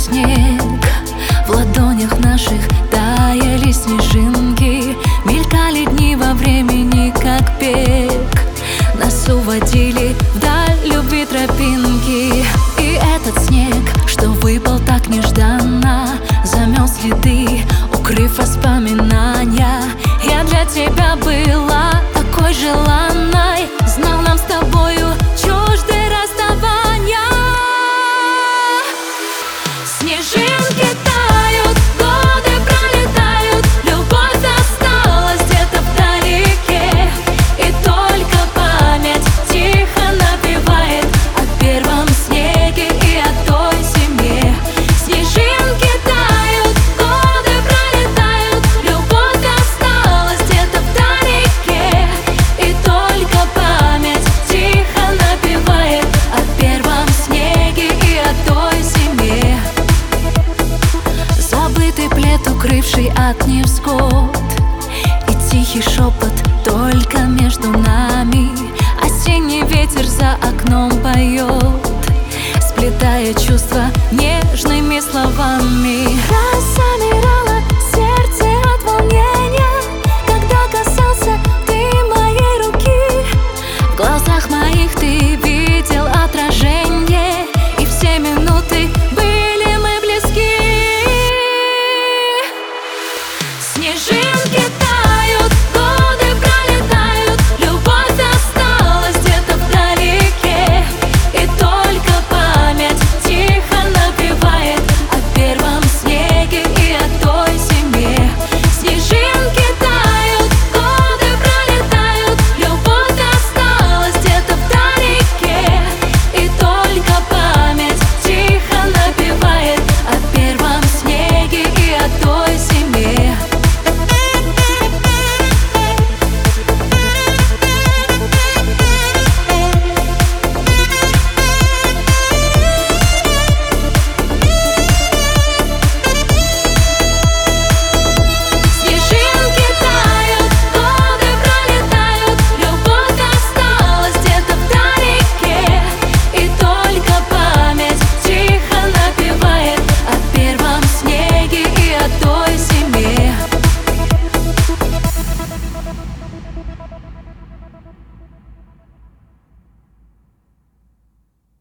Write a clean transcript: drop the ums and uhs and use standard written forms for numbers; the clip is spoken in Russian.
снег, в ладонях наших таяли снежинки. Мелькали дни во времени, как бег. Нас уводили вдаль любви тропинки. И этот снег, что выпал так нежданно, замел следы, укрыв воспоминания. Я для тебя была такой желанной, знал, нам с тобою чужды расставания. Снежинки тают, годы пролетают, любовь осталась где-то вдалеке. И только память тихо напевает о первом снеге и о той зиме. Снежинки тают, годы пролетают, любовь осталась где-то вдалеке. И только память тихо напевает о первом снеге и о той зиме. Забытый плед, укрывший от невзгод, и тихий шепот только между нами. Осенний ветер за окном поет, сплетая чувства нежными словами. Росами